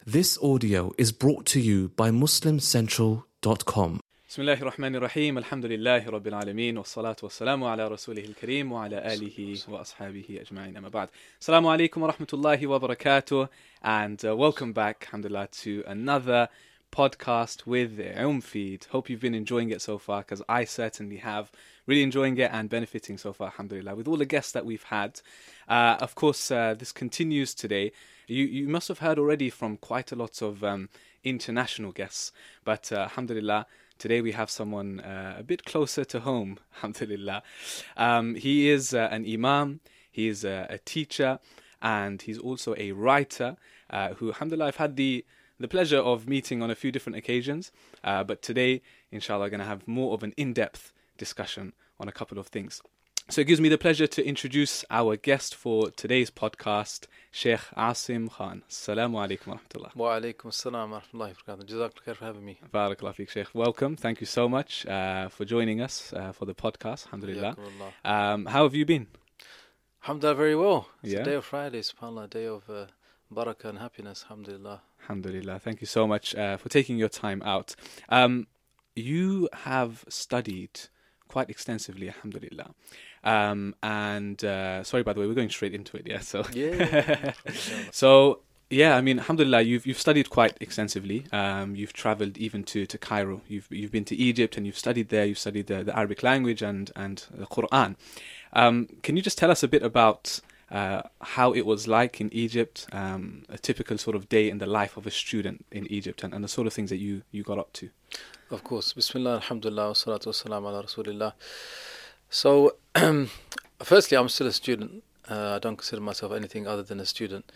This audio is brought to you by MuslimCentral.com. بسم الله الرحمن الرحيم الحمد لله رب العالمين والصلاة والسلام على رسوله الكريم وعلى آله وأصحابه أجمعين أما بعد. Assalamu alaikum wa rahmatullahi wa barakatuh, and welcome back, alhamdulillah, to another podcast with Feed. Hope you've been enjoying it so far, because I certainly have. Really enjoying it and benefiting so far, alhamdulillah, with all the guests that we've had. Of course, this continues today. You must have heard already from quite a lot of international guests, but alhamdulillah, today we have someone a bit closer to home, alhamdulillah. He is an imam, he is a teacher, and he's also a writer who, alhamdulillah, I've had the pleasure of meeting on a few different occasions. But today, inshallah, going to have more of an in-depth discussion on a couple of things. So it gives me the pleasure to introduce our guest for today's podcast, Sheikh Asim Khan. Assalamu alaikum wa rahmatullah. Wa alaikum assalam wa rahmatullahi wa barakatuh. Jazakallah khair for having me. Barakallah feek, Sheikh. Welcome. Thank you so much for joining us for the podcast. Alhamdulillah. How have you been? Alhamdulillah, very well. It's a day of Friday, subhanAllah, a day of barakah and happiness, alhamdulillah. Alhamdulillah. Thank you so much for taking your time out. You have studied quite extensively, alhamdulillah. And sorry, by the way, we're going straight into it, yeah? So, Yeah. So, yeah, I mean, alhamdulillah, you've studied quite extensively. You've traveled even to Cairo. You've been to Egypt and you've studied there. You've studied the Arabic language and the Quran. Can you just tell us a bit about how it was like in Egypt, a typical sort of day in the life of a student in Egypt, and the sort of things that you got up to? Of course. Bismillah, alhamdulillah, wa salatu wa salam ala rasulillah. So, firstly, I'm still a student. I don't consider myself anything other than a student.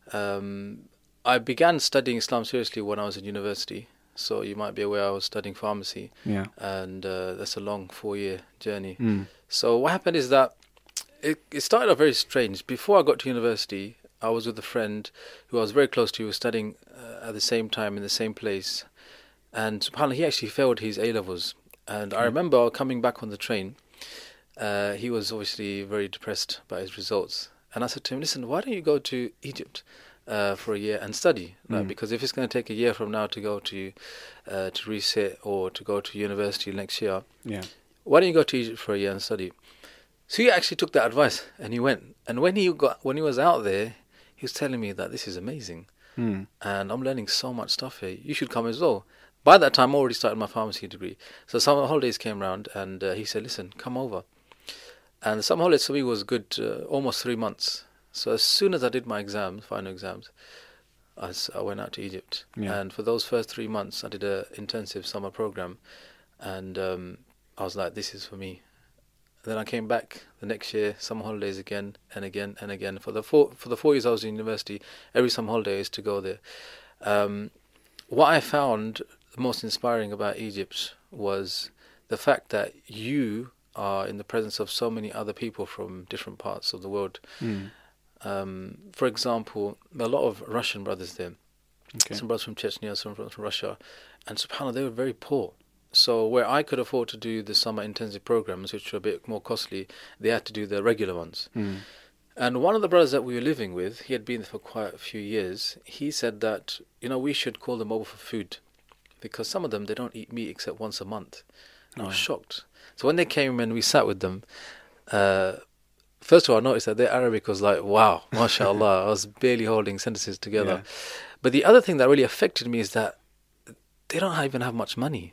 I began studying Islam seriously when I was in university. So you might be aware I was studying pharmacy. Yeah. And that's a long 4-year journey. So what happened is that it started off very strange. Before I got to university, I was with a friend who I was very close to, who was studying at the same time in the same place. And subhanAllah, he actually failed his A-levels. And I remember coming back on the train. He was obviously very depressed by his results. And I said to him, listen, why don't you go to Egypt for a year and study? Because if it's going to take a year from now to go to resit or to go to university next year, why don't you go to Egypt for a year and study? So he actually took that advice and he went. And when he was out there, he was telling me that this is amazing. And I'm learning so much stuff here. You should come as well. By that time, I already started my pharmacy degree. So summer holidays came around and he said, listen, come over. And the summer holidays for me was good, almost 3 months. So as soon as I did my exams, final exams, I went out to Egypt. And for those first 3 months, I did an intensive summer program. And I was like, this is for me. Then I came back the next year, summer holidays again and again and again. For the 4 years I was in university, every summer holiday I used to go there. What I found most inspiring about Egypt was the fact that you are in the presence of so many other people from different parts of the world. For example, a lot of Russian brothers there. Some brothers from Chechnya, some from Russia. And subhanAllah, they were very poor. So where I could afford to do the summer intensive programs, which were a bit more costly, they had to do the regular ones. And one of the brothers that we were living with, he had been there for quite a few years, he said that, we should call them over for food. Because some of them, they don't eat meat except once a month. And I was shocked. So when they came and we sat with them, first of all, I noticed that their Arabic was like, wow, mashallah. I was barely holding sentences together. But the other thing that really affected me is that they don't even have much money.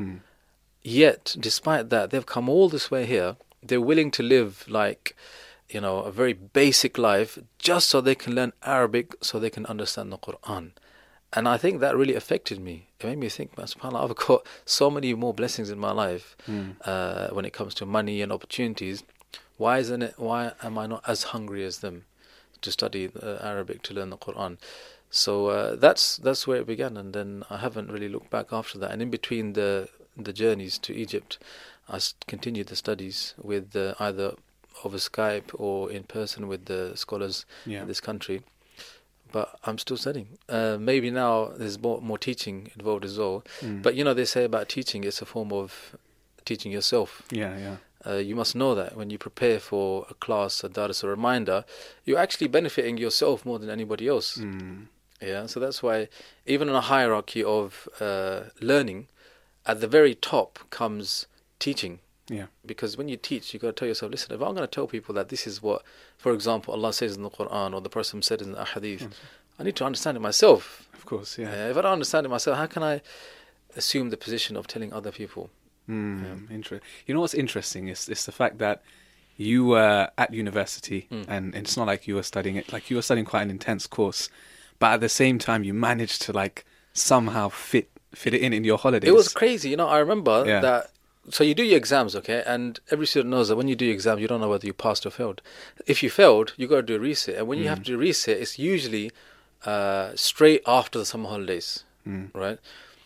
Yet, despite that, they've come all this way here. They're willing to live like, a very basic life just so they can learn Arabic, so they can understand the Quran. And I think that really affected me. It made me think, subhanAllah, I've got so many more blessings in my life when it comes to money and opportunities. Why am I not as hungry as them to study Arabic, to learn the Quran? So that's where it began, and then I haven't really looked back after that. And in between the journeys to Egypt, I continued the studies with either over Skype or in person with the scholars in this country. But I'm still studying. Maybe now there's more teaching involved as well. But they say about teaching, it's a form of teaching yourself. You must know that when you prepare for a class, a dars, a reminder, you're actually benefiting yourself more than anybody else. Yeah, so that's why even in a hierarchy of learning, at the very top comes teaching. Yeah. Because when you teach, you got to tell yourself, listen, if I'm going to tell people that this is what, for example, Allah says in the Quran or the Prophet said in the Hadith, I need to understand it myself. Of course, yeah. If I don't understand it myself, how can I assume the position of telling other people? You know what's interesting is the fact that you were at university and it's not like you were studying it, like you were studying quite an intense course, but at the same time you managed to like somehow fit it in your holidays. It was crazy. You know, I remember Yeah. that. So you do your exams, okay? And every student knows that when you do your exams, you don't know whether you passed or failed. If you failed, you got to do a reset. And when you have to do a reset, it's usually straight after the summer holidays, right?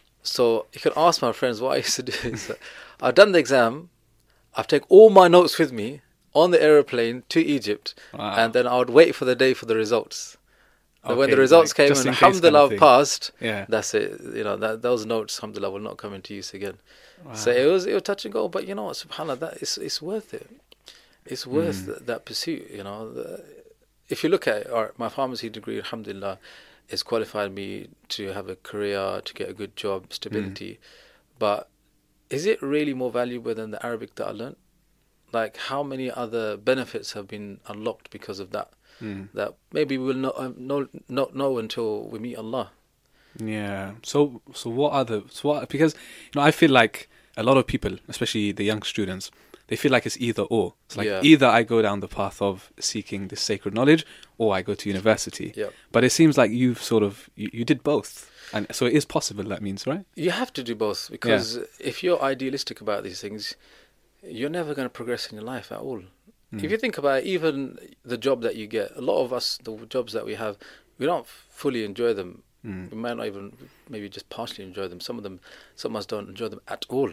So you can ask my friends what I used to do. Is that I've done the exam, I've taken all my notes with me on the aeroplane to Egypt, Wow. and then I would wait for the day for the results. So when Okay, the results like, came just and in case kind of alhamdulillah thing. passed, Yeah. that's it. You know, those notes, alhamdulillah, will not come into use again. Wow. So it was touch and go, but you know what, subhanAllah, it's worth it. It's worth that pursuit. You know, if you look at it, my pharmacy degree, alhamdulillah, has qualified me to have a career, to get a good job, stability. But is it really more valuable than the Arabic that I learned? Like, how many other benefits have been unlocked because of that? That maybe we will not know until we meet Allah. Yeah. So what? Because I feel like a lot of people, especially the young students, they feel like it's either or. It's like either I go down the path of seeking this sacred knowledge, or I go to university. Yeah. But it seems like you've sort of you did both, and so it is possible. That means, right? You have to do both, because if you're idealistic about these things, you're never going to progress in your life at all. If you think about it, even the job that you get, a lot of us, the jobs that we have, we don't fully enjoy them. We might not even, maybe just partially enjoy them. Some of us don't enjoy them at all.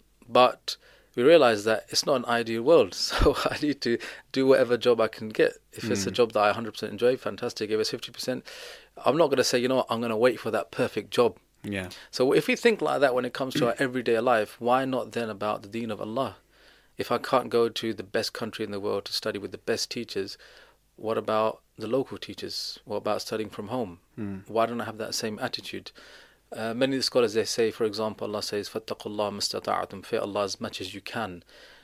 But we realize that it's not an ideal world, so I need to do whatever job I can get. If it's a job that I 100% enjoy, fantastic. If it's 50%, I'm not going to say, you know what, I'm going to wait for that perfect job. Yeah. So if we think like that when it comes to our everyday life, why not then about the deen of Allah? If I can't go to the best country in the world to study with the best teachers, what about the local teachers? What about studying from home? Why don't I have that same attitude? Many of the scholars, they say, for example, Allah says, فَاتَّقُوا اللَّهَ مَسْتَطَعْتُمْ, fear Allah as much as you can.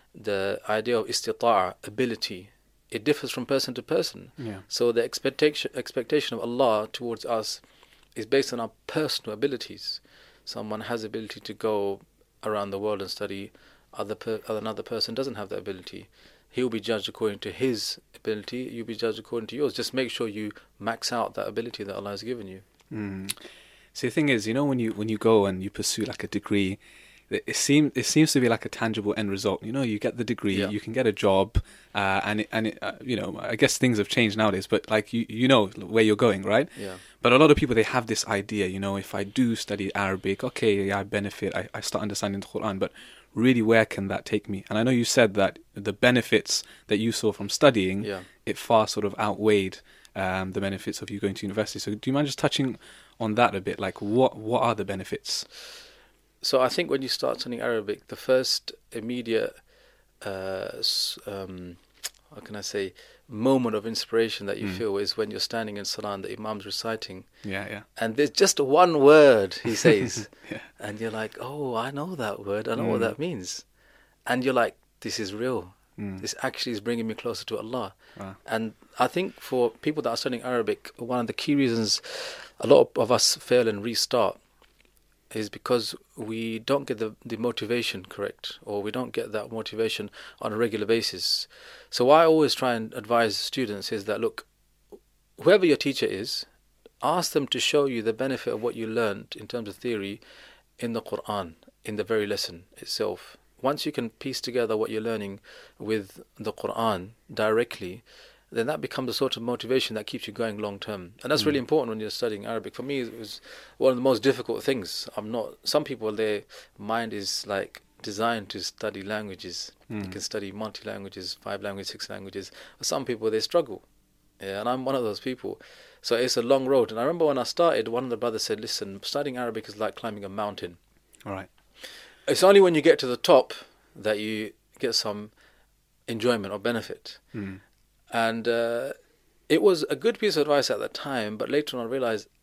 The idea of istita'a, ability, it differs from person to person. Yeah. So the expectation of Allah towards us is based on our personal abilities. Someone has the ability to go around the world and study. Another person doesn't have that ability. He'll be judged according to his ability. You'll be judged according to yours. Just make sure you max out that ability that Allah has given you. See, the thing is, when you go and you pursue like a degree, it seems to be like a tangible end result. You get the degree, you can get a job, and I guess things have changed nowadays. But like you know where you're going, right? Yeah. But a lot of people, they have this idea, if I do study Arabic, okay, yeah, I benefit. I start understanding the Quran, but really, where can that take me? And I know you said that the benefits that you saw from studying, it far sort of outweighed the benefits of you going to university. So do you mind just touching on that a bit? Like, what are the benefits? So I think when you start studying Arabic, the first immediate, moment of inspiration that you feel is when you're standing in Salah and the Imam's reciting. Yeah. And there's just one word he says. Yeah. And you're like, oh, I know that word. I know what that means. And you're like, this is real. This actually is bringing me closer to Allah. Wow. And I think for people that are studying Arabic, one of the key reasons a lot of us fail and restart is because we don't get the motivation correct, or we don't get that motivation on a regular basis. So what I always try and advise students is that, look, whoever your teacher is, ask them to show you the benefit of what you learned in terms of theory in the Quran, in the very lesson itself. Once you can piece together what you're learning with the Quran directly, then that becomes a sort of motivation that keeps you going long term. And that's really important when you're studying Arabic. For me, it was one of the most difficult things. Some people, their mind is like designed to study languages. You can study multi-languages, 5 languages, 6 languages. But some people, they struggle. Yeah, and I'm one of those people. So it's a long road. And I remember when I started, one of the brothers said, listen, studying Arabic is like climbing a mountain. All right. It's only when you get to the top that you get some enjoyment or benefit. And it was a good piece of advice at the time, but later on I realized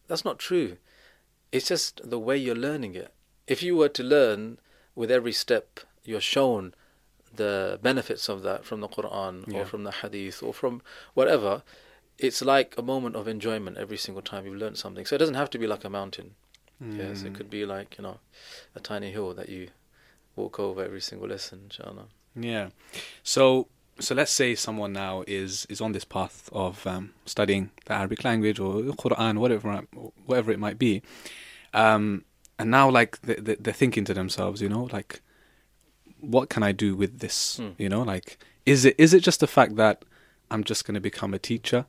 that's not true. It's just the way you're learning it. If you were to learn with every step, you're shown the benefits of that from the Quran or from the Hadith or from whatever, it's like a moment of enjoyment every single time you've learned something. So it doesn't have to be like a mountain. Yes, it could be like, a tiny hill that you walk over every single lesson, inshallah. Yeah. So let's say someone now is on this path of studying the Arabic language or the Quran, whatever it might be, and now like they're thinking to themselves, like, what can I do with this? Like, is it just the fact that I'm just going to become a teacher,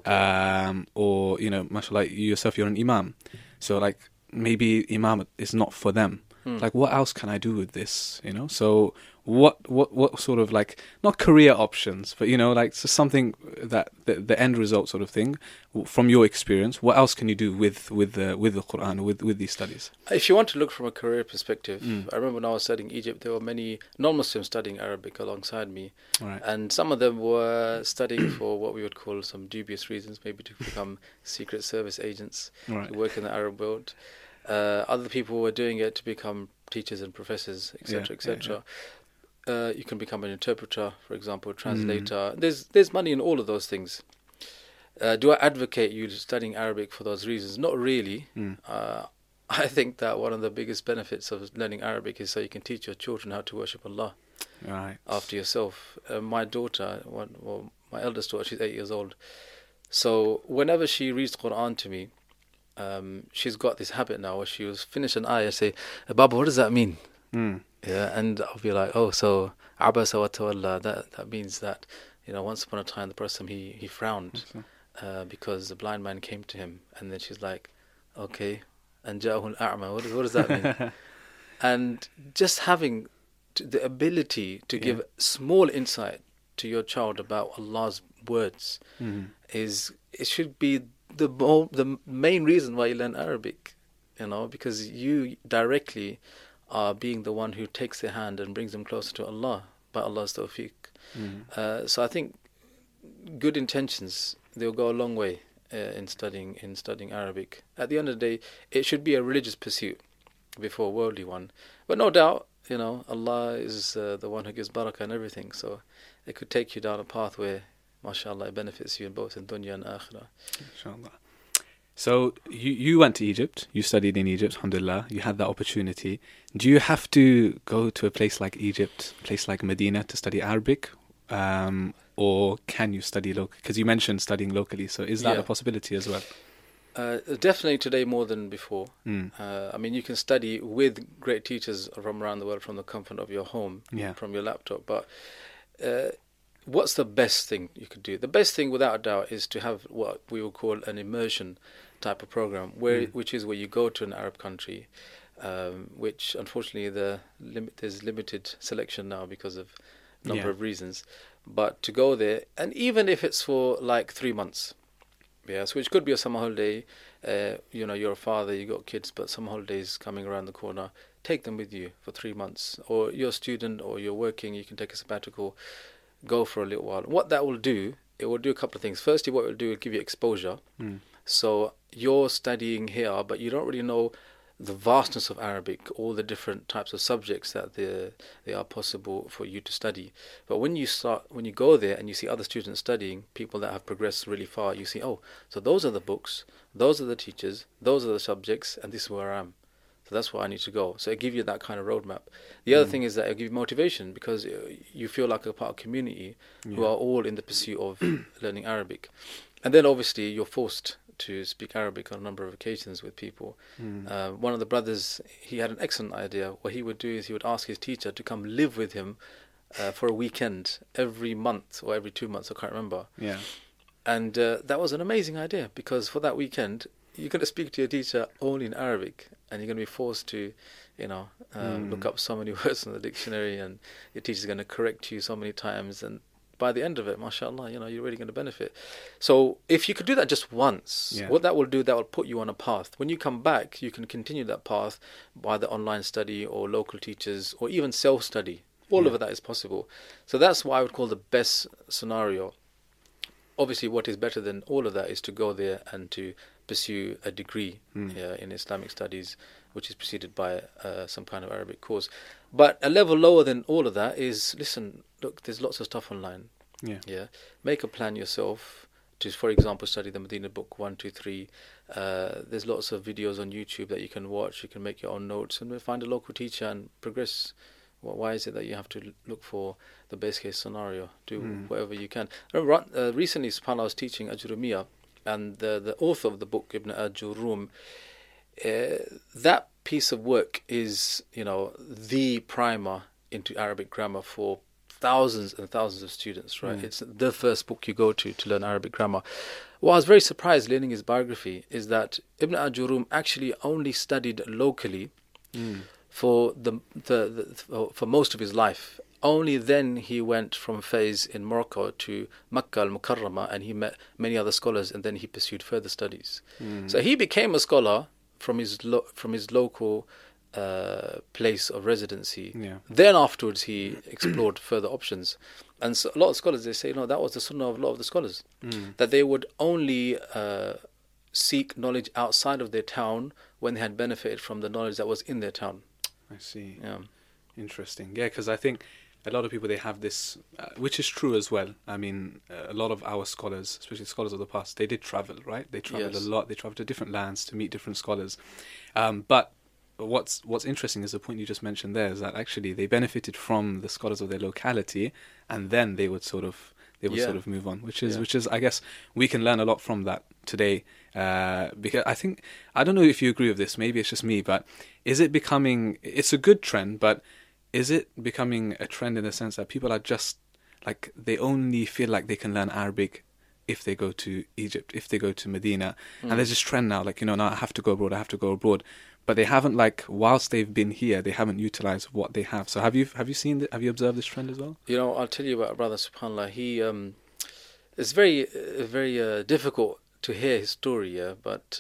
or mashallah, you yourself, you're an imam, so like maybe imam is not for them. Like, what else can I do with this? So what sort of, like, not career options, but like something that the end result sort of thing from your experience. What else can you do with the Quran, with these studies? If you want to look from a career perspective, I remember when I was studying Egypt, there were many non-Muslims studying Arabic alongside me, and some of them were studying for what we would call some dubious reasons, maybe to become Secret Service agents who work in the Arab world. Other people were doing it to become teachers and professors, etc., etc. You can become an interpreter, for example, translator. There's money in all of those things. Do I advocate you studying Arabic for those reasons? Not really. I think that one of the biggest benefits of learning Arabic is so you can teach your children how to worship Allah after yourself. My daughter, my eldest daughter, she's 8 years old. So whenever she reads Quran to me, she's got this habit now where she will finish an ayah and say, Baba, what does that mean? Yeah, and I'll be like, oh, so Abasa wa tawalla, that means that, once upon a time the Prophet he frowned because the blind man came to him, and then she's like, okay, and ja'ahul a'ma, what does that mean? And just having the ability to give small insight to your child about Allah's words it should be the main reason why you learn Arabic, because you directly are being the one who takes their hand and brings them closer to Allah by Allah's tawfiq. So I think good intentions, they'll go a long way in studying Arabic. At the end of the day, it should be a religious pursuit before a worldly one. But no doubt, Allah is the one who gives barakah and everything. So it could take you down a path where, mashallah, it benefits you in both in dunya and akhirah. Inshallah. So you went to Egypt, you studied in Egypt, alhamdulillah, you had that opportunity. Do you have to go to a place like Egypt, a place like Medina to study Arabic? Or can you study locally? Because you mentioned studying locally, so is that a possibility as well? Definitely today more than before. I mean, you can study with great teachers from around the world from the comfort of your home, from your laptop, but what's the best thing you could do? The best thing, without a doubt, is to have what we would call an immersion type of program, which is where you go to an Arab country, which unfortunately there's limited selection now because of number of reasons. But to go there, and even if it's for like 3 months, so which could be a summer holiday, you're a father, you got kids, but summer holidays coming around the corner, take them with you for 3 months. Or you're a student or you're working, you can take a sabbatical, go for a little while. What that will do, it will do a couple of things. Firstly, what it will do, it will give you exposure. So you're studying here, but you don't really know the vastness of Arabic, all the different types of subjects that they are possible for you to study. But when you go there and you see other students studying, people that have progressed really far, you see, oh, so those are the books, those are the teachers, those are the subjects, and this is where I am. So that's where I need to go. So it gives you that kind of roadmap. The other thing is that it'll give you motivation because you feel like a part of a community who are all in the pursuit of learning Arabic. And then obviously you're forced to speak Arabic on a number of occasions with people. One of the brothers, he had an excellent idea. What he would do is he would ask his teacher to come live with him for a weekend every month or every 2 months, I can't remember. And that was an amazing idea because for that weekend, you're going to speak to your teacher only in Arabic, and you're going to be forced to, look up so many words in the dictionary, and your teacher's going to correct you so many times, and by the end of it, mashallah, you're really going to benefit. So if you could do that just once, what that will do, that will put you on a path. When you come back, you can continue that path by the online study or local teachers or even self-study. All of that is possible. So that's what I would call the best scenario. Obviously, what is better than all of that is to go there and to pursue a degree in Islamic studies, which is preceded by some kind of Arabic course. But a level lower than all of that is, listen, look, there's lots of stuff online. Yeah. Make a plan yourself to, for example, study the Medina book 1, 2, 3. There's lots of videos on YouTube that you can watch. You can make your own notes and find a local teacher and progress. Why is it that you have to look for the best case scenario? Do whatever you can. I remember recently, subhanAllah, I was teaching Ajurumiyya, and the author of the book, Ibn Ajurum, that piece of work is, the primer into Arabic grammar for thousands and thousands of students, right? It's the first book you go to learn Arabic grammar. What I was very surprised learning his biography is that Ibn Ajurum actually only studied locally for for most of his life. Only then he went from Fez in Morocco to Makkah al-Mukarramah, and he met many other scholars, and then he pursued further studies. So he became a scholar from his local place of residency. Then afterwards he explored further options. And so a lot of scholars, they say, that was the sunnah of a lot of the scholars, that they would only seek knowledge outside of their town when they had benefited from the knowledge that was in their town. I see. Yeah. Interesting. Yeah, because I think a lot of people, they have this, which is true as well. I mean, a lot of our scholars, especially scholars of the past, they did travel, right? They traveled a lot. They traveled to different lands to meet different scholars. But what's interesting is the point you just mentioned there, is that actually they benefited from the scholars of their locality, and then they would sort of move on, which is I guess we can learn a lot from that today, because I don't know if you agree with this, maybe it's just me, but is it becoming, it's a good trend, but is it becoming a trend in the sense that people are just like, they only feel like they can learn Arabic if they go to Egypt, if they go to Medina, and there's this trend now, like, now I have to go abroad, but they haven't, like, whilst they've been here, they haven't utilized what they have. So have you observed this trend as well? I'll tell you about a brother, subhanAllah. He it's very very difficult to hear his story, but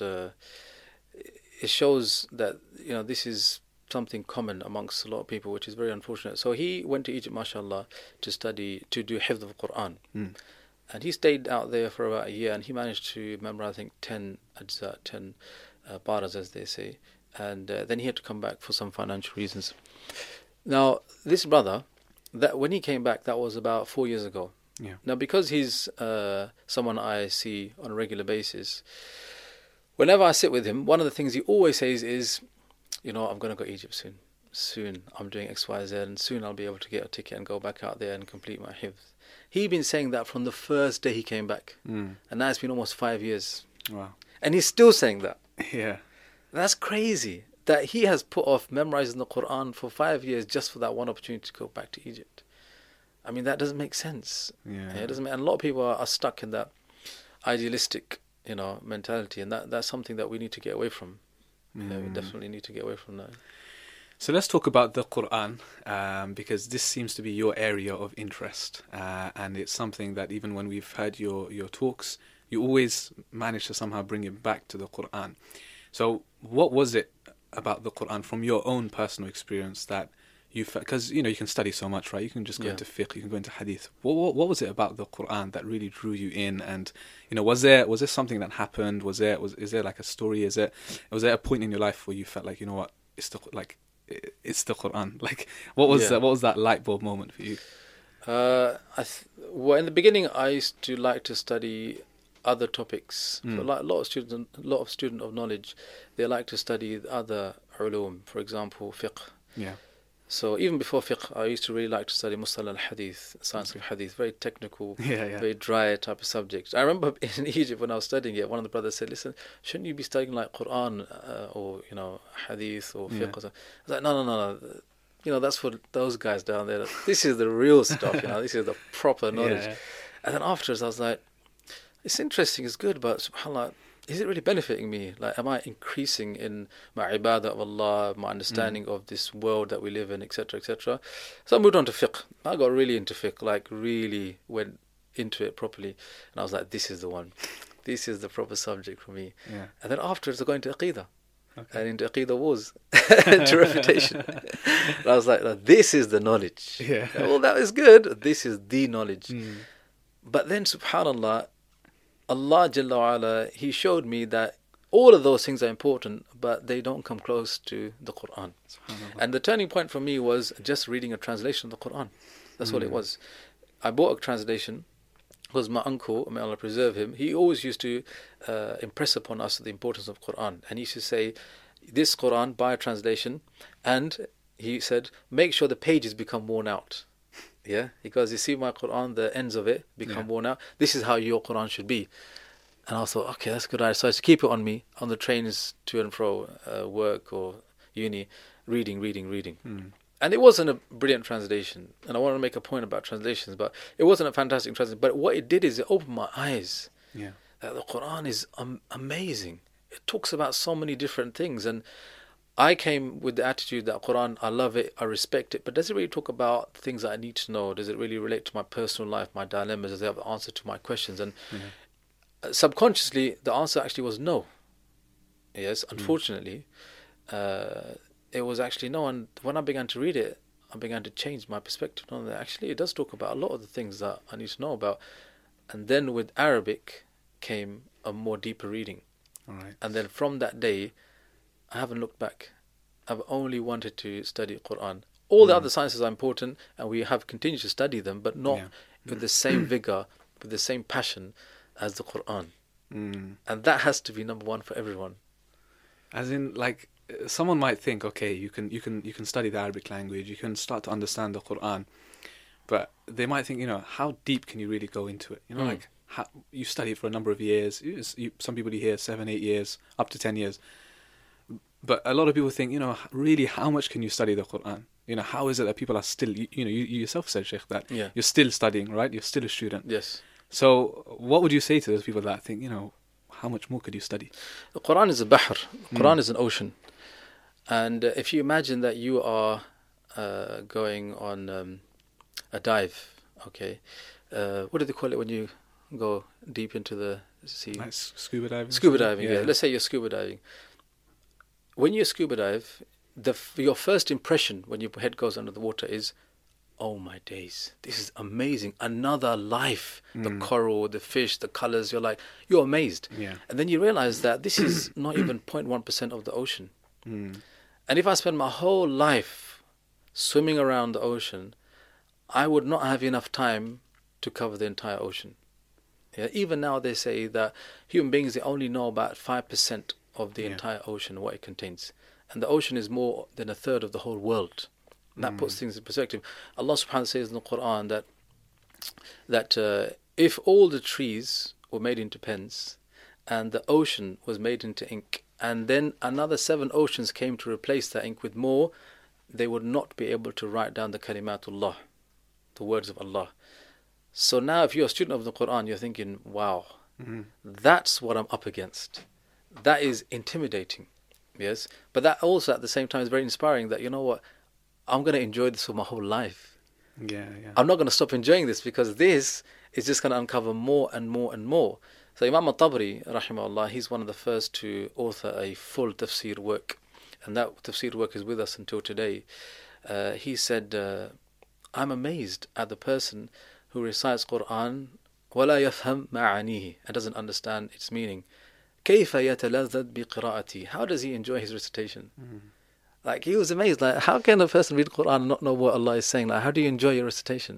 it shows that this is something common amongst a lot of people, which is very unfortunate. So he went to Egypt, mashallah, to do hifz of Quran. And he stayed out there for about a year, and he managed to memorize, I think, 10 ajza, 10 paras, as they say. And then he had to come back for some financial reasons. Now, this brother, that when he came back, that was about 4 years ago. Now, because he's someone I see on a regular basis, whenever I sit with him, one of the things he always says is, I'm going to go to Egypt soon. Soon I'm doing X, Y, Z, and soon I'll be able to get a ticket and go back out there and complete my hifz. He'd been saying that from the first day he came back. And now it's been almost 5 years. Wow. And he's still saying that. Yeah. That's crazy, that he has put off memorizing the Quran for 5 years just for that one opportunity to go back to Egypt. I mean, that doesn't make sense. Yeah. It doesn't. And a lot of people are stuck in that idealistic, mentality, and that's something that we need to get away from. We definitely need to get away from that. So let's talk about the Quran, because this seems to be your area of interest, and it's something that even when we've heard your talks, you always manage to somehow bring it back to the Quran. So what was it about the Quran from your own personal experience that you felt, because you can study so much, right? You can just go into fiqh, you can go into hadith. What was it about the Quran that really drew you in? And was there something that happened? Is there like a story? Was there a point in your life where you felt like, what, it's the Quran? Like, what was that light bulb moment for you? Well, in the beginning, I used to like to study other topics. So like a lot of student of knowledge, they like to study other ulum, for example, fiqh. Yeah. So even before fiqh, I used to really like to study mustalah al-hadith, science of hadith, very technical, very dry type of subject. I remember in Egypt when I was studying it, one of the brothers said, "Listen, shouldn't you be studying like Quran or hadith or fiqh?" Or something? I was like, no. That's for those guys down there. This is the real stuff. This is the proper knowledge. Yeah. And then afterwards, I was like, it's interesting, it's good, but subhanAllah, is it really benefiting me? Like, am I increasing in my ibadah of Allah, my understanding of this world that we live in, etc., etc.? So I moved on to fiqh. I got really into fiqh, like really went into it properly. And I was like, this is the one. This is the proper subject for me. Yeah. And then afterwards, I got into Aqidah. Okay. And into Aqidah wars, to refutation. And I was like, this is the knowledge. Yeah. Well, that is good. This is the knowledge. But then, subhanAllah, Allah Jalla wa Ala, He showed me that all of those things are important, but they don't come close to the Quran. And the turning point for me was just reading a translation of the Quran. That's what it was. I bought a translation because my uncle, may Allah preserve him, he always used to impress upon us the importance of Quran. And he used to say, this Quran, buy a translation, and he said, make sure the pages become worn out. Yeah, because you see my Quran, the ends of it become worn out. This is how your Quran should be. And I thought, okay, that's a good idea. So I used to keep it on me on the trains to and fro, work or uni, reading. And it wasn't a brilliant translation. And I want to make a point about translations, but it wasn't a fantastic translation. But what it did is it opened my eyes. Yeah. That the Quran is amazing. It talks about so many different things. And I came with the attitude that Quran, I love it, I respect it, but does it really talk about things that I need to know? Does it really relate to my personal life, my dilemmas? Does it have an answer to my questions? And subconsciously, the answer actually was no. Yes, unfortunately, it was actually no. And when I began to read it, I began to change my perspective on that. Actually, it does talk about a lot of the things that I need to know about. And then with Arabic came a more deeper reading. All right. And then from that day, I haven't looked back. I've only wanted to study Quran. All the other sciences are important, and we have continued to study them, but not with the same vigor, with the same passion as the Quran. And that has to be number one for everyone. As in, like, someone might think, okay, you can study the Arabic language, you can start to understand the Quran, but they might think, how deep can you really go into it? Like, how, you study it for a number of years. Some people you hear 7, 8 years, up to 10 years. But a lot of people think, really, how much can you study the Quran? How is it that people are still, you yourself said, Sheikh, that you're still studying, right? You're still a student. Yes. So what would you say to those people that think, how much more could you study? The Quran is a bahr. The Quran is an ocean. And if you imagine that you are going on a dive, okay, what do they call it when you go deep into the sea? Like scuba diving? Scuba diving, yeah. Let's say you're scuba diving. When you scuba dive, your first impression when your head goes under the water is, oh my days, this is amazing. Another life. The coral, the fish, the colors, you're amazed. Yeah. And then you realize that this is not even 0.1% of the ocean. And if I spend my whole life swimming around the ocean, I would not have enough time to cover the entire ocean. Yeah. Even now they say that human beings, they only know about 5% of the entire ocean, what it contains. And the ocean is more than a third of the whole world. And that puts things in perspective. Allah subhanahu wa ta'ala says in the Quran that if all the trees were made into pens and the ocean was made into ink, and then another 7 oceans came to replace that ink with more, they would not be able to write down the kalimatullah, the words of Allah. So now if you're a student of the Quran, you're thinking, wow, that's what I'm up against. That is intimidating, yes. But that also at the same time is very inspiring that, I'm going to enjoy this for my whole life. Yeah. I'm not going to stop enjoying this because this is just going to uncover more and more and more. So Imam al-Tabari, rahimahullah, he's one of the first to author a full tafsir work. And that tafsir work is with us until today. He said, I'm amazed at the person who recites Quran وَلَا يَفْهَمْ مَعَانِيهِ and doesn't understand its meaning. كيف يتلذذ بقراءته? How does he enjoy his recitation? Like, he was amazed. Like, how can a person read Quran and not know what Allah is saying? Like, how do you enjoy your recitation?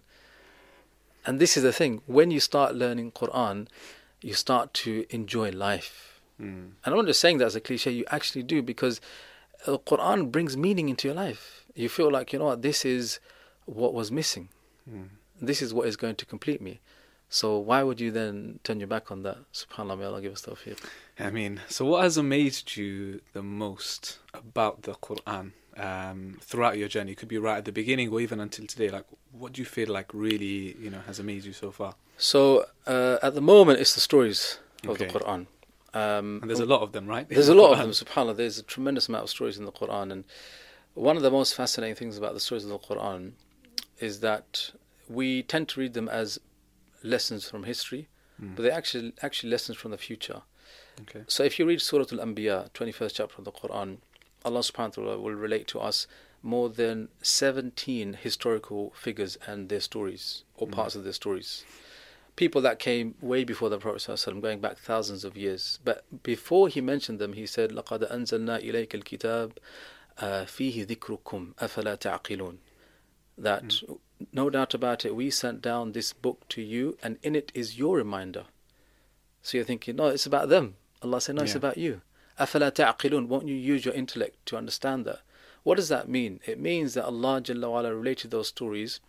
And this is the thing. When you start learning Quran, you start to enjoy life. And I'm not just saying that as a cliche. You actually do, because the Quran brings meaning into your life. You feel like, this is what was missing. This is what is going to complete me. So why would you then turn your back on that? SubhanAllah, may Allah give us tawfiq. So what has amazed you the most about the Quran throughout your journey? It could be right at the beginning or even until today. Like, what do you feel like really, has amazed you so far? So at the moment, it's the stories of the Quran. And there's a lot of them, right? There's a lot of them, subhanAllah. There's a tremendous amount of stories in the Quran. And one of the most fascinating things about the stories of the Quran is that we tend to read them as lessons from history, but they're actually lessons from the future. Okay. So if you read Surah Al-Anbiya, 21st chapter of the Quran, Allah subhanahu wa ta'ala will relate to us more than 17 historical figures and their stories, or parts of their stories. people that came way before the Prophet ﷺ, going back thousands of years. But before he mentioned them, he said, لَقَدْ أَنزَلْنَا إِلَيْكَ الْكِتَابِ فِيهِ ذِكْرُكُمْ أَفَلَا تَعْقِلُونَ. That, no doubt about it, we sent down this book to you, and in it is your reminder. So you're thinking, no, it's about them. Allah said, no, it's about you. أَفَلَا تَعْقِلُونَ. Won't you use your intellect to understand that? What does that mean? It means that Allah Jalla wa Ala related those stories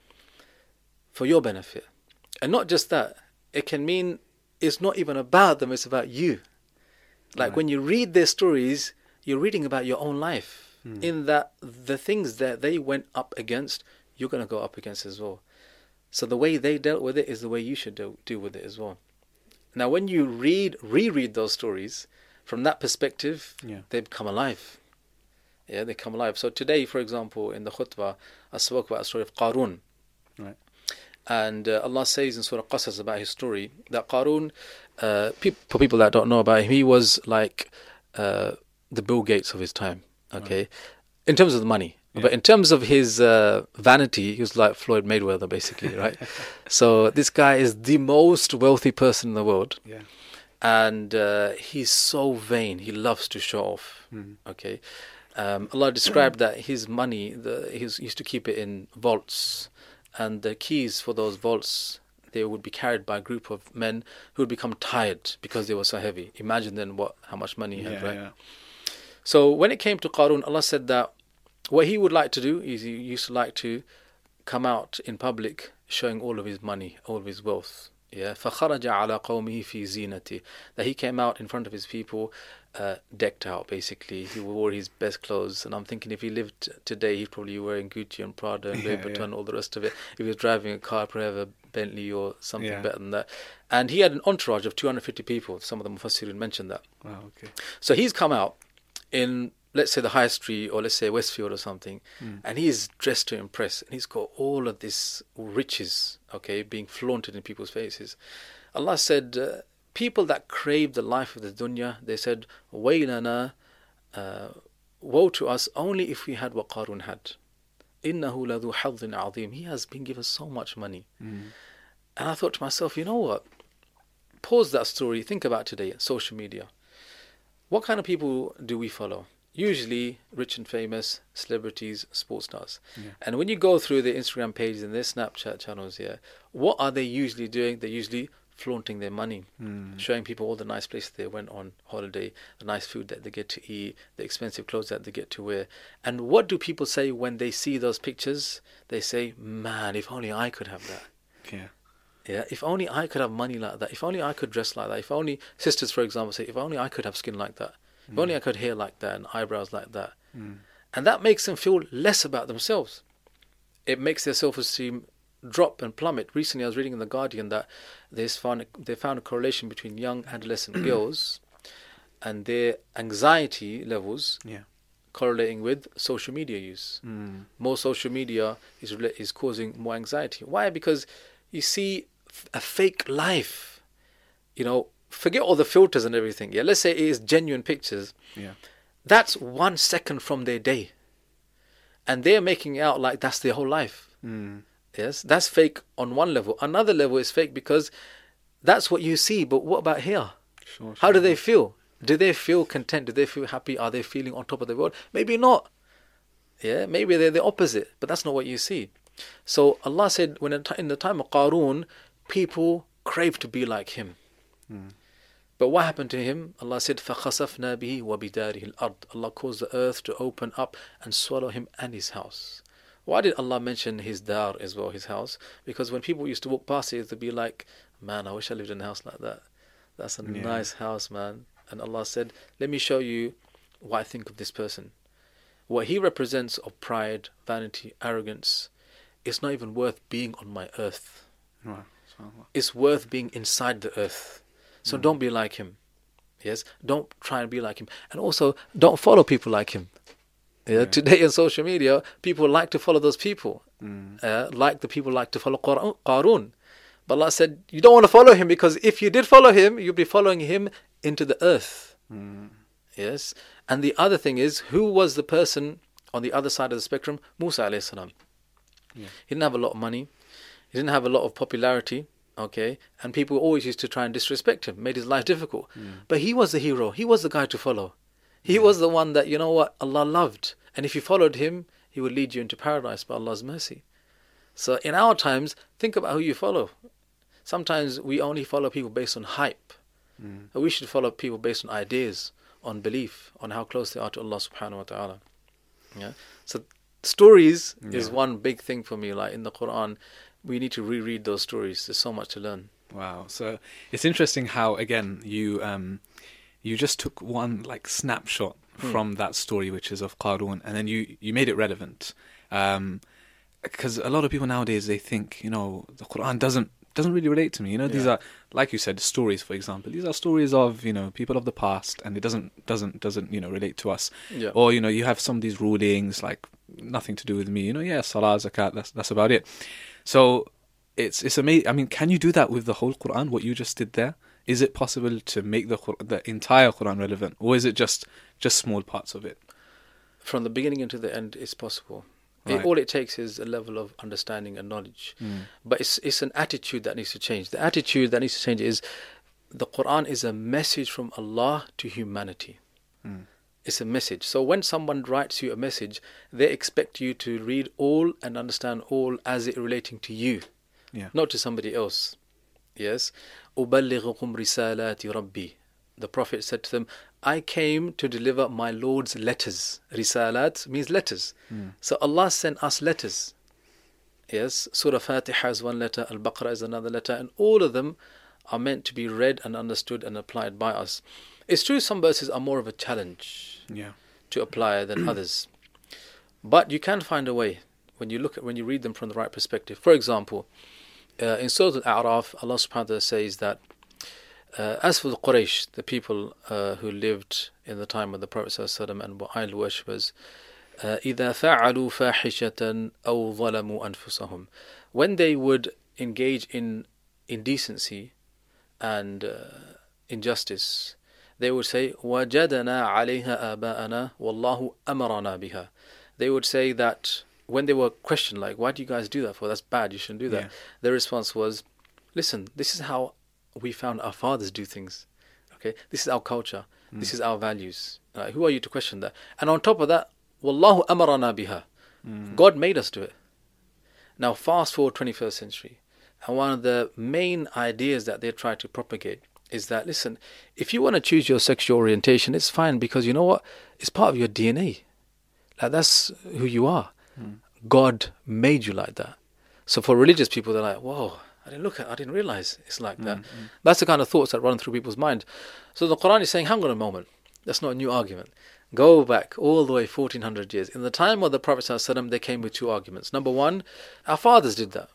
for your benefit. And not just that, it can mean it's not even about them, it's about you. Like when you read their stories, you're reading about your own life. In that the things that they went up against, you're going to go up against as well. So the way they dealt with it is the way you should deal with it as well. Now when you reread those stories, from that perspective, they become alive. Yeah, they come alive. So today, for example, in the khutbah, I spoke about the story of Qarun. Right. And Allah says in Surah Qasas about his story, that Qarun, for people that don't know about him, he was like the Bill Gates of his time, okay? Right. In terms of the money. Yeah. But in terms of his vanity, he was like Floyd Mayweather, basically, right? So this guy is the most wealthy person in the world. Yeah. And he's so vain. He loves to show off, okay? Allah described that his money, he used to keep it in vaults, and the keys for those vaults, they would be carried by a group of men who would become tired because they were so heavy. Imagine then how much money he had, right? Yeah. So when it came to Qarun, Allah said that what he would like to do is he used to like to come out in public showing all of his money, all of his wealth. Yeah, فَخَرَجَ عَلَى قَوْمِهِ فِي زِينَتِهِ. That he came out in front of his people, decked out basically. He wore his best clothes, and I'm thinking if he lived today, he'd probably be wearing Gucci and Prada and Louis Vuitton, all the rest of it. If he was driving a car, probably a Bentley or something better than that. And he had an entourage of 250 people. Some of the Mufassirin mentioned that. Wow, okay. So he's come out in, let's say, the High Street, or let's say Westfield or something, and he's dressed to impress, and he's got all of this riches, okay, being flaunted in people's faces. Allah said, people that crave the life of the dunya, they said, waylana, woe to us, only if we had what Qarun had. Innahu ladhu hadhin azim. He has been given so much money. And I thought to myself, you know what? Pause that story, think about today, social media. What kind of people do we follow? Usually rich and famous, celebrities, sports stars. Yeah. And when you go through their Instagram pages and their Snapchat channels, what are they usually doing? They're usually flaunting their money, showing people all the nice places they went on holiday, the nice food that they get to eat, the expensive clothes that they get to wear. And what do people say when they see those pictures? They say, man, if only I could have that. Yeah, if only I could have money like that. If only I could dress like that. If only, sisters, for example, say, if only I could have skin like that. If only I could hair like that and eyebrows like that. And that makes them feel less about themselves. It makes their self-esteem drop and plummet. Recently, I was reading in The Guardian that they found a correlation between young adolescent girls and their anxiety levels correlating with social media use. More social media is causing more anxiety. Why? Because you see a fake life, forget all the filters and everything. Let's say it is genuine pictures. That's 1 second from their day, and they're making out like that's their whole life. Yes, that's fake on one level. Another level is fake because that's what you see. But what about here? Sure. How do they feel? Do they feel content? Do they feel happy? Are they feeling on top of the world? Maybe not. Maybe they're the opposite. But that's not what you see. So Allah said, when in the time of Qarun, people craved to be like him. But what happened to him? Allah said, فَخَسَفْنَا بِهِ وَبِدَارِهِ الْأَرْضِ. Allah caused the earth to open up and swallow him and his house. Why did Allah mention his dar as well, his house? Because when people used to walk past it, they'd be like, man, I wish I lived in a house like that. That's a nice house, man. And Allah said, let me show you what I think of this person. What he represents of pride, vanity, arrogance, it's not even worth being on my earth. Wow. It's worth being inside the earth. So don't be like him. Yes, don't try and be like him. And also, don't follow people like him. Today on social media, people like to follow those people. Like the people like to follow Qarun. But Allah said, you don't want to follow him, because if you did follow him, you'd be following him into the earth. Yes. And the other thing is, who was the person on the other side of the spectrum? Musa alayhi salam. He didn't have a lot of money. He didn't have a lot of popularity. Okay, and people always used to try and disrespect him, made his life difficult. But he was the hero. He was the guy to follow. He was the one that, you know what, Allah loved. And if you followed him, he would lead you into paradise by Allah's mercy. So in our times, think about who you follow. Sometimes we only follow people based on hype. We should follow people based on ideas, on belief, on how close they are to Allah subhanahu wa ta'ala. Yeah. So stories is one big thing for me. Like in the Quran, we need to reread those stories. There's so much to learn. Wow. So it's interesting how, again, you just took one like snapshot from that story, which is of Qarun, and then you made it relevant. Because a lot of people nowadays, they think, you know, the Quran doesn't really relate to me. You know, these are, like you said, stories, for example. These are stories of, you know, people of the past, and it doesn't you know, relate to us. Yeah. Or, you know, you have some of these rulings, like nothing to do with me. You know, yeah, salah, zakat, that's about it. So it's amazing. I mean, can you do that with the whole Quran, what you just did there? Is it possible to make the entire Quran relevant, or is it just small parts of it? From the beginning into the end, it's possible. Right. All it takes is a level of understanding and knowledge. But it's an attitude that needs to change. The attitude that needs to change is the Quran is a message from Allah to humanity. It's a message. So when someone writes you a message, they expect you to read all and understand all as it relating to you, not to somebody else. Yes. أُبَلِّغُكُمْ رِسَالَاتِ رَبِّي. The Prophet said to them, I came to deliver my Lord's letters. Risalat means letters. So Allah sent us letters. Yes, Surah Fatiha is one letter, Al-Baqarah is another letter, and all of them are meant to be read and understood and applied by us. It's true some verses are more of a challenge to apply than others. But you can find a way when you read them from the right perspective. For example, in Surah Al-A'raf, Allah subhanahu wa ta'ala says that as for the Quraysh, the people who lived in the time of the Prophet ﷺ and were idol worshippers, إِذَا فَعَلُوا فَاحِشَةً أَوْ ظَلَمُوا أَنفُسَهُم, when they would engage in indecency and injustice, they would say, وَجَدَنَا عَلَيْهَا آبَاءَنَا وَاللَّهُ أَمَرَنَا بِهَا. They would say that when they were questioned, like, why do you guys do that for? That's bad, you shouldn't do that. Their response was, listen, this is how we found our fathers do things. Okay, this is our culture. This is our values. Who are you to question that? And on top of that, Wallahu amarana biha. God made us do it. Now fast forward 21st century, and one of the main ideas that they try to propagate is that, listen, if you want to choose your sexual orientation, it's fine, because you know what? It's part of your DNA. Like, that's who you are. God made you like that. So for religious people, they're like, whoa, I didn't realize it's like that. That's the kind of thoughts that run through people's mind. So the Quran is saying, hang on a moment, that's not a new argument. Go back all the way 1400 years. In the time of the Prophet ﷺ, they came with two arguments. Number one, our fathers did that.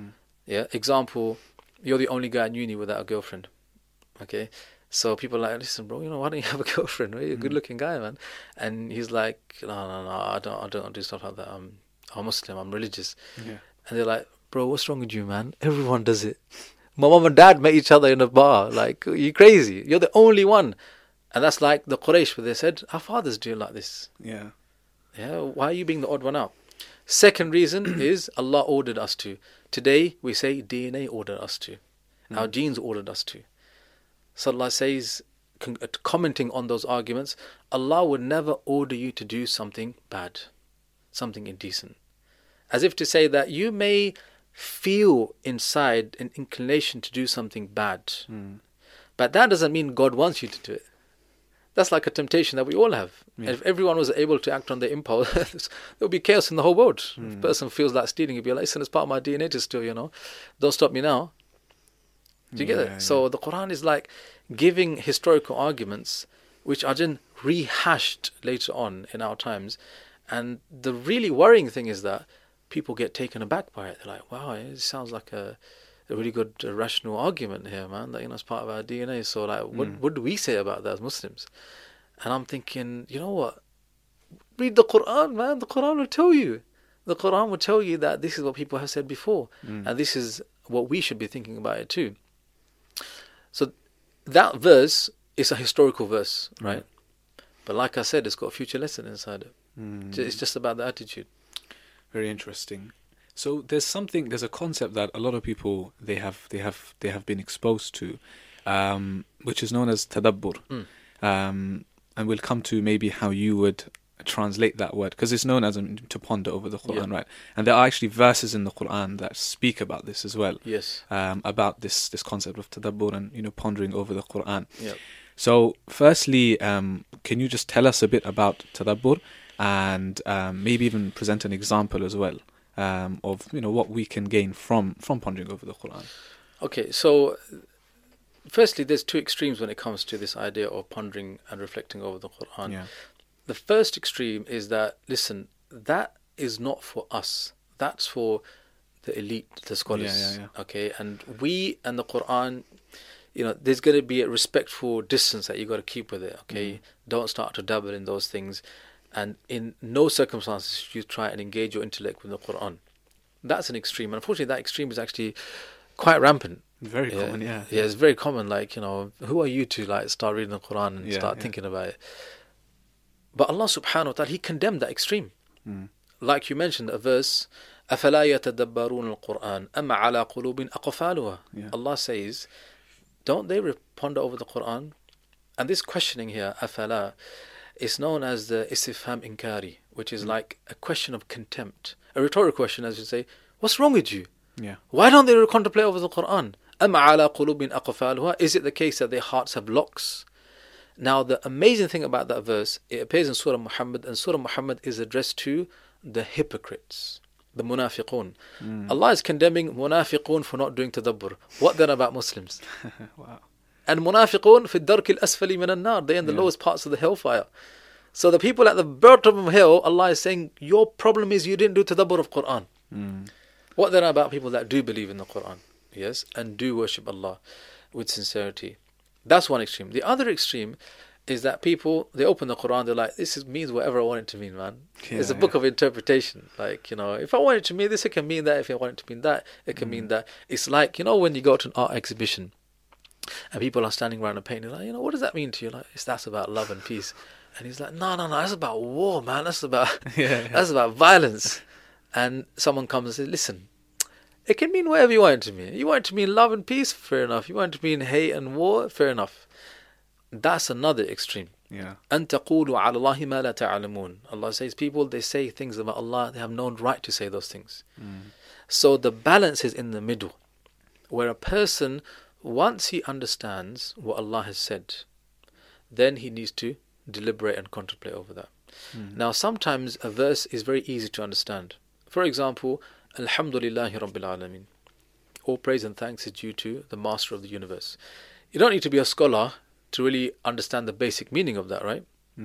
Example, you're the only guy in uni without a girlfriend. Okay, so people are like, listen, bro, why don't you have a girlfriend? You're a good-looking guy, man. And he's like, no, I don't do stuff like that. I'm Muslim, I'm religious. And they're like, bro, what's wrong with you, man? Everyone does it. My mom and dad met each other in a bar. Like, you crazy? You're the only one. And that's like the Quraysh, where they said, our fathers do it like this. Yeah. Why are you being the odd one out? Second reason is Allah ordered us to. Today we say DNA ordered us to. Our genes ordered us to. So Allah says, commenting on those arguments, Allah would never order you to do something bad, something indecent. As if to say that you may feel inside an inclination to do something bad, but that doesn't mean God wants you to do it. That's like a temptation that we all have. And if everyone was able to act on their impulse, there would be chaos in the whole world. If a person feels like stealing, he'd be like, listen, it's part of my DNA to steal, Don't stop me now. Do you get it? So the Quran is like giving historical arguments which are then rehashed later on in our times. And the really worrying thing is that people get taken aback by it. They're like, wow, it sounds like a really good rational argument here, man. That, it's part of our DNA. So like, what do we say about that as Muslims? And I'm thinking, you know what? Read the Quran, man. The Quran will tell you. The Quran will tell you that this is what people have said before. And this is what we should be thinking about it too. So that verse is a historical verse, right? But like I said, it's got a future lesson inside it. It's just about the attitude. Very interesting. So there's a concept that a lot of people they have been exposed to, which is known as tadabbur, and we'll come to maybe how you would translate that word, because it's known as to ponder over the Quran, right? And there are actually verses in the Quran that speak about this as well. Yes. About this concept of tadabbur and pondering over the Quran. Yep. So firstly, can you just tell us a bit about tadabbur, and maybe even present an example as well of what we can gain from pondering over the Quran? Okay, so firstly, there's two extremes when it comes to this idea of pondering and reflecting over the Quran. Yeah. The first extreme is that, listen, that is not for us. That's for the elite, the scholars. Yeah. Okay, and we and the Quran, there's going to be a respectful distance that you got to keep with it. Okay, don't start to dabble in those things, and in no circumstances should you try and engage your intellect with the Quran. That's an extreme, and unfortunately, that extreme is actually quite rampant. Very common, yeah. Yeah, it's very common. Like, who are you to start reading the Quran and start thinking about it? But Allah subhanahu wa ta'ala, He condemned that extreme. Like you mentioned, a verse, أَفَلَا يَتَدَبَّرُونَ الْقُرْآنَ أَمَّا عَلَىٰ قُلُوبٍ أَقْفَالُهَا. Allah says, don't they ponder over the Quran? And this questioning here, أَفَلَا, is known as the istifham inkari, which is like a question of contempt. A rhetorical question, as you say, what's wrong with you? Yeah. Why don't they contemplate over the Quran? أَمَّا عَلَىٰ قُلُوبٍ أَقْفَالُهَا. Is it the case that their hearts have locks? Now, the amazing thing about that verse, it appears in Surah Muhammad, and Surah Muhammad is addressed to the hypocrites, the munafiqun. Allah is condemning munafiqun for not doing tadabbur. What then about Muslims? Wow. And munafiqun fi ad-dark al-asfali min an-nar. They're in the lowest parts of the hellfire. So the people at the bottom of hell, Allah is saying, your problem is you didn't do tadabbur of Quran. What then about people that do believe in the Quran? Yes, and do worship Allah with sincerity. That's one extreme. The other extreme is that people, they open the Quran, they're like, means whatever I want it to mean, man. It's a book of interpretation. Like, if I want it to mean this, it can mean that. If I want it to mean that, it can mean that. It's like, when you go to an art exhibition and people are standing around a painting, like, what does that mean to you? Like, that's about love and peace. And he's like, no, that's about war, man. That's about that's about violence. And someone comes and says, listen, it can mean whatever you want it to mean. You want it to mean love and peace, fair enough. You want it to mean hate and war, fair enough. That's another extreme. Yeah. أَن تَقُولُوا عَلَى اللَّهِ مَا لَا تَعْلَمُونَ. Allah says, people, they say things about Allah, they have no right to say those things. So the balance is in the middle, where a person, once he understands what Allah has said, then he needs to deliberate and contemplate over that. Now, sometimes a verse is very easy to understand. For example, Alhamdulillahi Rabbil Alameen. All praise and thanks is due to the Master of the Universe. You don't need to be a scholar to really understand the basic meaning of that, right?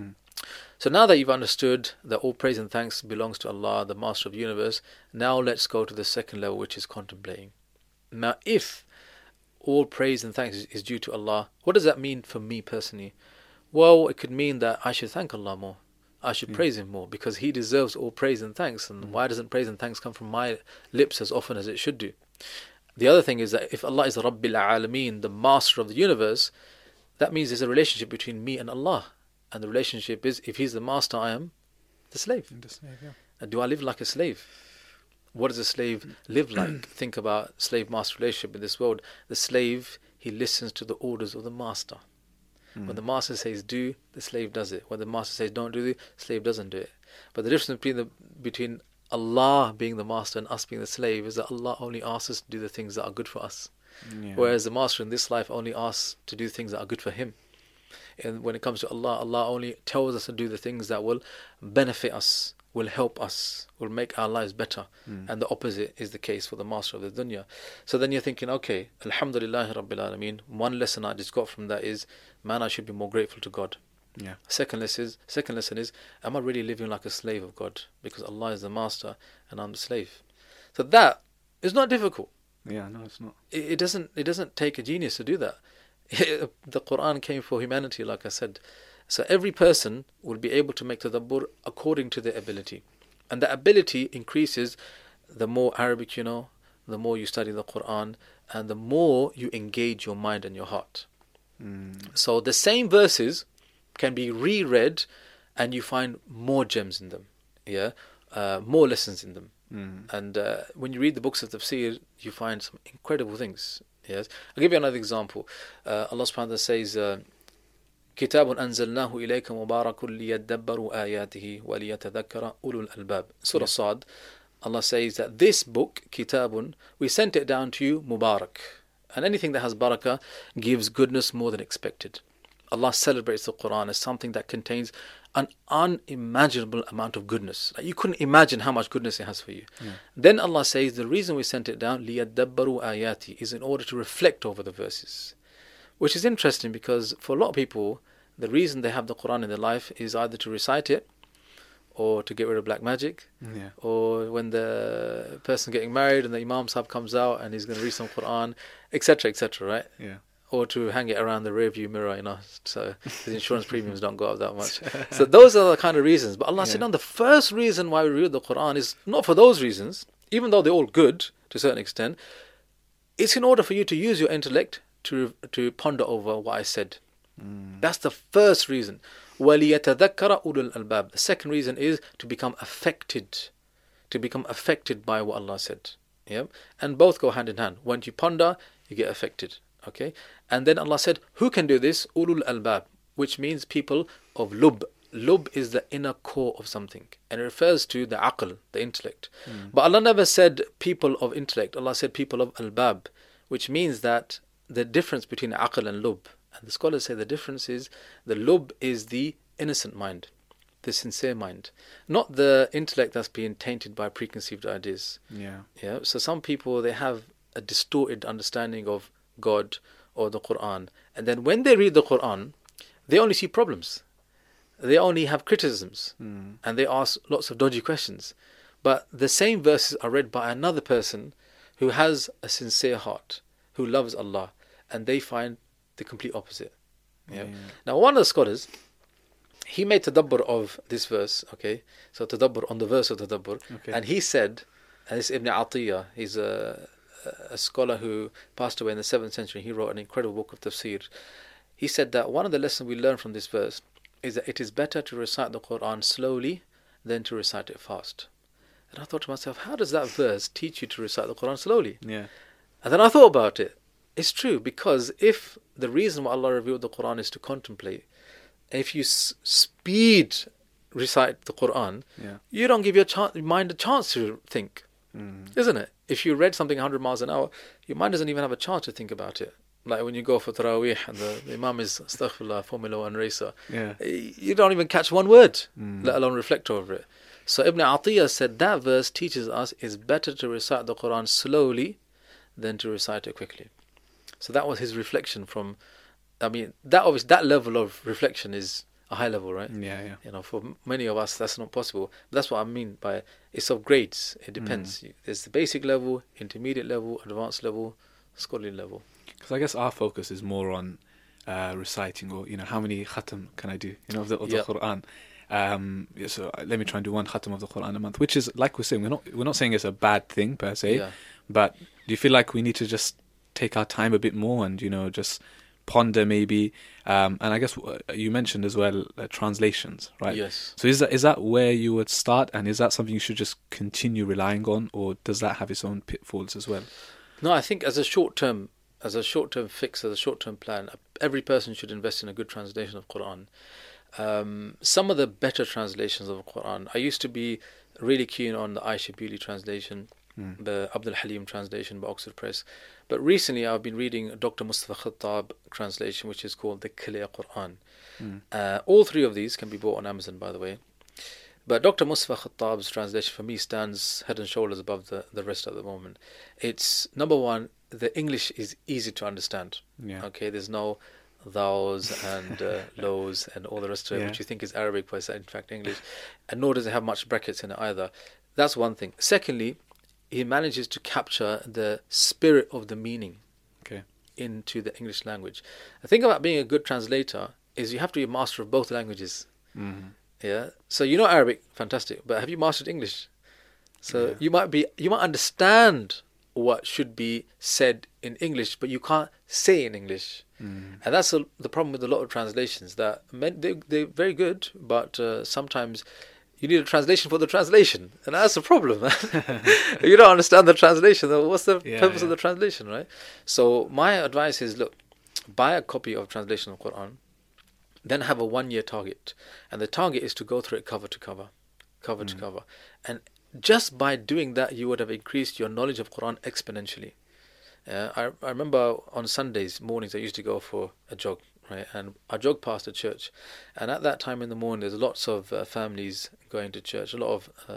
So now that you've understood that all praise and thanks belongs to Allah, the Master of the Universe, now let's go to the second level, which is contemplating. Now, if all praise and thanks is due to Allah, what does that mean for me personally? Well, it could mean that I should thank Allah more. I should praise Him more, because He deserves all praise and thanks. And why doesn't praise and thanks come from my lips as often as it should do? The other thing is that if Allah is Rabbil Alameen, the Master of the Universe, that means there's a relationship between me and Allah. And the relationship is, if He's the Master, I am the slave. And do I live like a slave? What does a slave live like? Think about slave-master relationship in this world. The slave, he listens to the orders of the Master. When the Master says do, the slave does it. When the Master says don't do it, the slave doesn't do it. But the difference between Allah being the Master and us being the slave is that Allah only asks us to do the things that are good for us. Whereas the Master in this life only asks to do things that are good for him. And when it comes to Allah, Allah only tells us to do the things that will benefit us, will help us, will make our lives better. And the opposite is the case for the Master of the dunya. So then you're thinking, okay, Alhamdulillah Rabbil Alameen. One lesson I just got from that is, man, I should be more grateful to God. Second lesson is, am I really living like a slave of God? Because Allah is the Master and I'm the slave. So that is not difficult. Yeah, no, it's not. It doesn't take a genius to do that. The Quran came for humanity, like I said. So every person will be able to make tadabbur according to their ability. And the ability increases the more Arabic you know, the more you study the Quran, and the more you engage your mind and your heart. So the same verses can be reread and you find more gems in them, more lessons in them. And when you read the books of tafsir, you find some incredible things. Yes, I'll give you another example. Allah subhanahu wa ta'ala says, كتاب أنزلناه إليك مبارك ليدبروا آياته وليتذكر أولو الألباب. Surah Sad, Allah says that this book, Kitabun, we sent it down to you, Mubarak. And anything that has barakah gives goodness more than expected. Allah celebrates the Quran as something that contains an unimaginable amount of goodness. Like you couldn't imagine how much goodness it has for you. Then Allah says the reason we sent it down, لِيَدَّبَّرُوا آيَاتِ, is in order to reflect over the verses. Which is interesting because for a lot of people, the reason they have the Quran in their life is either to recite it, or to get rid of black magic, or when the person getting married and the Imam Sahib comes out and he's going to read some Quran, etc., right? Yeah. Or to hang it around the rear view mirror, so the insurance premiums don't go up that much. So those are the kind of reasons. But Allah said, no, the first reason why we read the Quran is not for those reasons, even though they're all good to a certain extent. It's in order for you to use your intellect to ponder over what I said. That's the first reason. وَلِيَتَذَكَّرَ أُولُو الْأَلْبَابِ. The second reason is to become affected by what Allah said. Yeah? And both go hand in hand. When you ponder, you get affected. Okay? And then Allah said, who can do this? Ulul albab, which means people of lub. Lub is the inner core of something, and it refers to the aql, the intellect. But Allah never said people of intellect. Allah said people of albab, which means that the difference between aql and lub, and the scholars say the difference is the lub is the innocent mind, the sincere mind, not the intellect that's being tainted by preconceived ideas. Yeah. So some people, they have a distorted understanding of God or the Quran, and then when they read the Quran, they only see problems, they only have criticisms, and they ask lots of dodgy questions. But the same verses are read by another person who has a sincere heart, who loves Allah, and they find the complete opposite. Now one of the scholars, he made tadabbur of this verse, okay? So tadabbur on the verse of tadabbur, and he said, and this Ibn Atiyah, he's a scholar who passed away in the 7th century. He wrote an incredible book of tafsir. He said that one of the lessons we learn from this verse is that it is better to recite the Quran slowly than to recite it fast. And I thought to myself, how does that verse teach you to recite the Quran slowly? And then I thought about it. It's true, because if the reason why Allah revealed the Quran is to contemplate, if you speed recite the Quran, you don't give your mind a chance to think, isn't it? If you read something 100 miles an hour, your mind doesn't even have a chance to think about it. Like when you go for Taraweeh and the Imam is Astaghfirullah, Formula 1 racer, you don't even catch one word, let alone reflect over it. So Ibn Atiyah said that verse teaches us it's better to recite the Quran slowly than to recite it quickly. So that was his reflection from, that level of reflection is a high level, right? For many of us, that's not possible. But that's what I mean by it's of grades. It depends. There's the basic level, intermediate level, advanced level, scholarly level. Because I guess our focus is more on reciting, or how many khatam can I do? Of the Quran. So let me try and do one khatam of the Quran a month, which is, like we're saying, we're not saying it's a bad thing per se. But do you feel like we need to just take our time a bit more and just ponder maybe? And I guess you mentioned as well translations, right? Yes. So is that where you would start, and is that something you should just continue relying on, or does that have its own pitfalls as well? No, I think as a short-term fix, as a short-term plan, every person should invest in a good translation of Quran. Some of the better translations of Quran, I used to be really keen on the Aisha Bewley translation, the Abdul Halim translation by Oxford Press. But recently I've been reading Dr. Mustafa Khattab translation, which is called the Clear Quran. All three of these can be bought on Amazon, by the way. But Dr. Mustafa Khattab's translation for me stands head and shoulders above the rest at the moment. It's, number one, the English is easy to understand. Okay, there's no thous and lows and all the rest of it, which you think is Arabic, but it's in fact English. And nor does it have much brackets in it either. That's one thing. Secondly, he manages to capture the spirit of the meaning into the English language. The thing about being a good translator is you have to be a master of both languages. So you know Arabic, fantastic, but have you mastered English? So you might understand what should be said in English, but you can't say in English. And that's the problem with a lot of translations, that they're very good, but sometimes You need a translation for the translation. And that's a problem, man. You don't understand the translation. What's the purpose of the translation, right? So my advice is, look, buy a copy of translation of Quran, then have a 1-year target. And the target is to go through it cover to cover to cover. And just by doing that, you would have increased your knowledge of Quran exponentially. I remember on Sundays mornings I used to go for a jog, right? And I jog past a church, and at that time in the morning there's lots of families going to church, a lot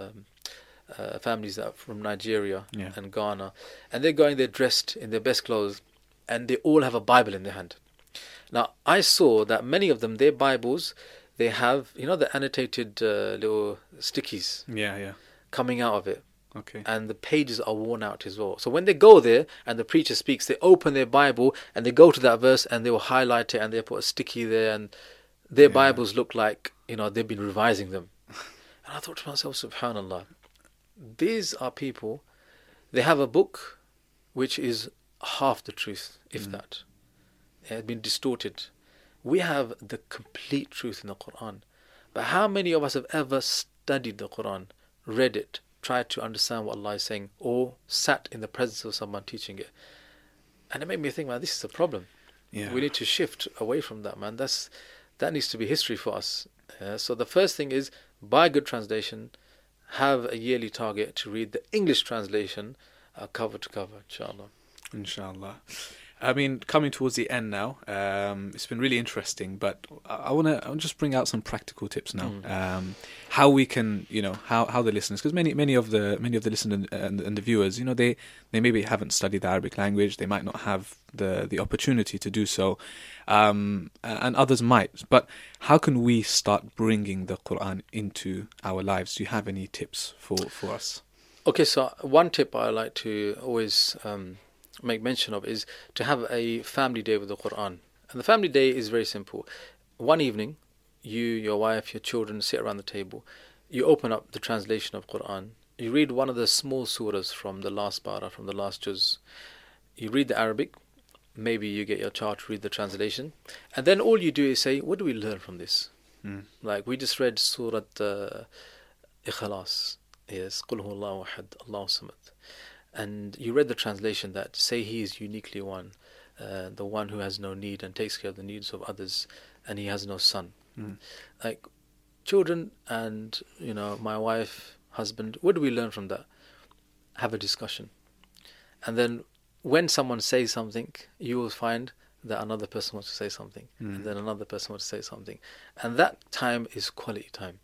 of families that are from Nigeria and Ghana, and they're going there dressed in their best clothes, and they all have a Bible in their hand. Now I saw that many of them, their Bibles, they have, you know, the annotated little stickies coming out of it. Okay. And the pages are worn out as well. So when they go there and the preacher speaks, they open their Bible and they go to that verse and they will highlight it and they put a sticky there, and their Bibles look like, you know, they've been revising them. And I thought to myself, subhanallah, these are people, they have a book which is half the truth, if that. It has been distorted. We have the complete truth in the Quran. But how many of us have ever studied the Quran, read it, tried to understand what Allah is saying, or sat in the presence of someone teaching it? And it made me think, man, this is a problem. We need to shift away from that, man. That needs to be history for us. So the first thing is, buy a good translation, have a yearly target to read the English translation cover to cover, Inshallah. I mean, coming towards the end now, it's been really interesting, but I'll just bring out some practical tips now. How we can, you know, how the listeners, because many of the listeners and the viewers, you know, they maybe haven't studied the Arabic language, they might not have the opportunity to do so, and others might. But how can we start bringing the Quran into our lives? Do you have any tips for us? Okay, so one tip I like to always make mention of is to have a family day with the Quran. And the family day is very simple. One evening, you, your wife, your children sit around the table. You open up the translation of Quran. You read one of the small surahs from the last para, from the last juz. You read the Arabic. Maybe you get your child to read the translation. And then all you do is say, what do we learn from this? Like we just read Surah Ikhlas. Yes, Qul huwallahu ahad, Allahu samad. And you read the translation that say He is uniquely one, the one who has no need and takes care of the needs of others, and He has no son. Like children and, you know, my wife, husband, what do we learn from that? Have a discussion. And then when someone says something, you will find that another person wants to say something, and then another person wants to say something. And that time is quality time.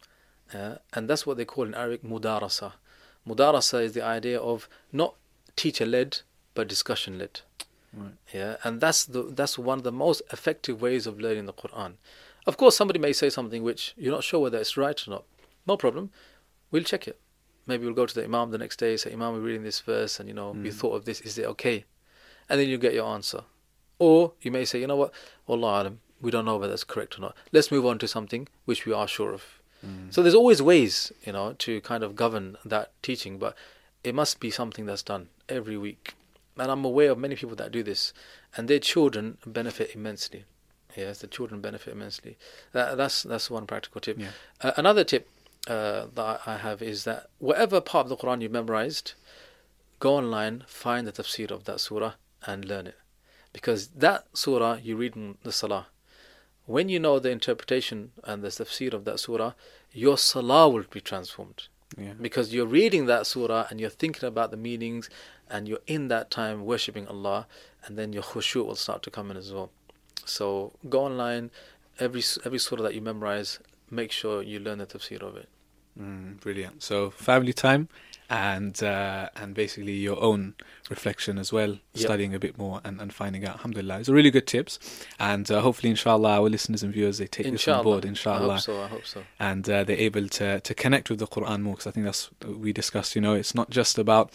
And that's what they call in Arabic mudarasa. Mudarasa is the idea of not teacher-led, but discussion-led. Right. And that's one of the most effective ways of learning the Quran. Of course, somebody may say something which you're not sure whether it's right or not. No problem. We'll check it. Maybe we'll go to the Imam the next day, say, Imam, we're reading this verse, and, you know, we thought of this, is it okay? And then you get your answer. Or you may say, you know what, Wallahu alam, we don't know whether that's correct or not. Let's move on to something which we are sure of. So there's always ways, you know, to kind of govern that teaching, but it must be something that's done every week. And I'm aware of many people that do this, and their children benefit immensely. Yes, the children benefit immensely. That's one practical tip. Another tip that I have is that whatever part of the Quran you've memorized, go online, find the tafsir of that surah and learn it. Because that surah you read in the salah, when you know the interpretation and the tafsir of that surah, your salah will be transformed. Because you're reading that surah and you're thinking about the meanings and you're in that time worshipping Allah, and then your khushu' will start to come in as well. So go online, every surah that you memorize, make sure you learn the tafsir of it. Brilliant. So family time and basically your own reflection as well, studying a bit more and finding out. Alhamdulillah, it's a really good tips, and hopefully, inshallah, our listeners and viewers, they take this on board, inshallah. I hope so. And they're able to connect with the Quran more, because I think that's what we discussed. You know, it's not just about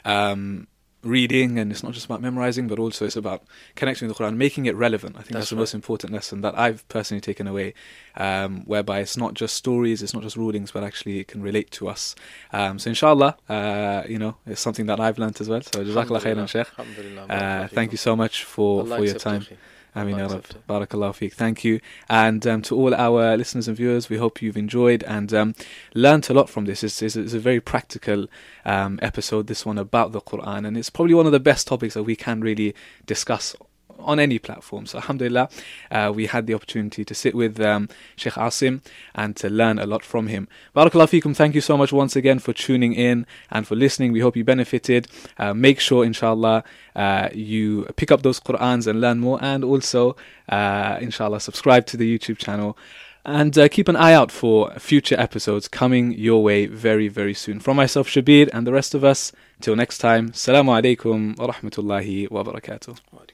reading, and it's not just about memorizing, but also it's about connecting with the Quran, making it relevant. I think that's the most important lesson that I've personally taken away, whereby it's not just stories, it's not just rulings, but actually it can relate to us. So inshallah, you know, it's something that I've learnt as well. So jazakallah khairan, Sheikh. Thank you so much for your time. Ameen ya Allah Rab. accept it. Barakallahu feek. Thank you. And to all our listeners and viewers, we hope you've enjoyed and learnt a lot from this. It's a very practical episode, this one about the Quran, and it's probably one of the best topics that we can really discuss on any platform. So alhamdulillah, we had the opportunity to sit with Sheikh Asim and to learn a lot from him. Barakallahu feekum. Thank you so much once again for tuning in and for listening. We hope you benefited. Make sure inshallah you pick up those Qur'ans and learn more, and also inshallah subscribe to the YouTube channel. And keep an eye out for future episodes coming your way very, very soon. From myself, Shabir, and the rest of us, till next time, Assalamu alaikum wa rahmatullahi wa barakatuh.